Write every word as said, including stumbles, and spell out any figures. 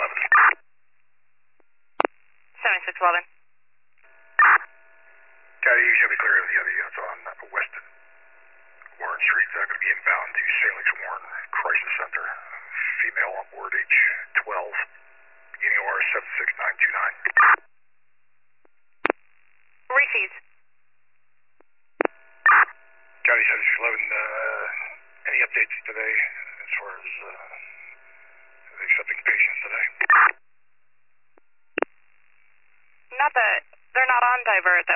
eleven. seventy-six eleven. Caddy, you should be clear of the other units on West Warren Street. They're going to be inbound to Saint Luke's Warren Crisis Center. Female on board, age twelve. Beginning O R seven six nine two nine. Received. Caddy, seventy-six eleven, uh, any updates today as far as uh, accepting patients today? Not that they're not on divert.